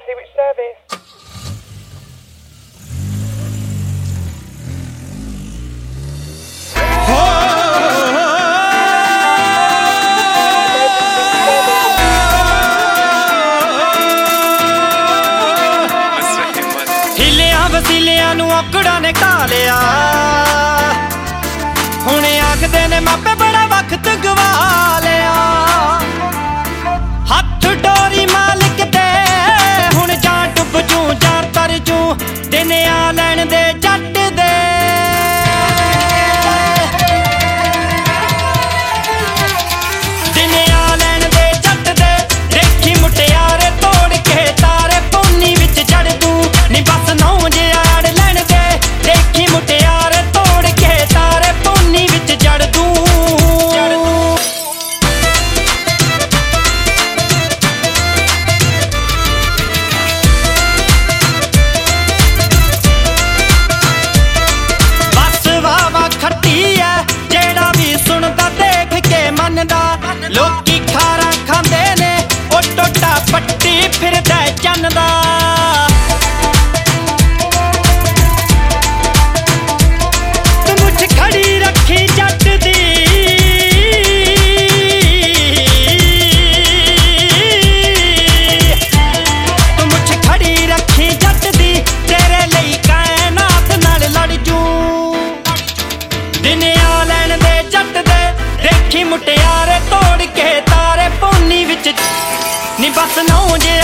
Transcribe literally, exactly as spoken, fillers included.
Secret Service. ਵਸੀਲਿਆਂ ਨੂੰ ਔਕੜਾਂ ਨੇ ਢਾ ਲਿਆ ਹੁਣ ਆਖਦੇ ਨੇ ਮਾਪੇ ਬੜਾ ਵਕਤ ਗਵਾ ਲਿਆ ਹੱਥ ਡੋਰੀ ਮਾਲਕ ਦੇ ਹੁਣ ਜਾਂ ਡੁੱਬ ਜੂ ਜਾਂ ਤਰ ਜੂ ਦਿਨ ਆ ਲੈਣ ਦੇ ਜੱਟ ਦੇ ਦਿਨ ਆ ਲੈਣ ਦੇ ਜੱਟ ਦੇ ਦੇਖੀ ਮੁਟਿਆਰੇ ਤੋੜ ਕੇ ਤਾਰੇ ਪੌਣੀ ਵਿੱਚ ਜੜ ਦੂੰ ਨੀ ਬਸ ਨੌ ਲੋਕੀ ਖਾਰਾਂ ਖਾਂਦੇ ਨੇ ਉਹ ਟੋਟਾ ਪੱਟੀ ਫਿਰਦਾ ਚੰਨ ਦਾ ਤੂੰ ਮੁੱਠ ਖੜੀ ਰੱਖੀ ਜੱਟ ਦੀ ਤੂੰ ਮੁੱਠ ਖੜੀ ਰੱਖੀ ਜੱਟ ਦੀ ਤੇਰੇ ਲਈ ਕਾਇਨਾਤ ਨਾਲ ਲੜ ਜੂ ਦਿਨ ਆ ਲੈਣ ਦੇ ਜੱਟ ਦੇ ਦੇਖੀ ਮੁਟਿਆਰੇ ਤੋੜ ਕੇ ਤਾਰੇ ਪੌਣੀ ਵਿੱਚ ਨੀ ਬਸ ਨੌ ਜੇ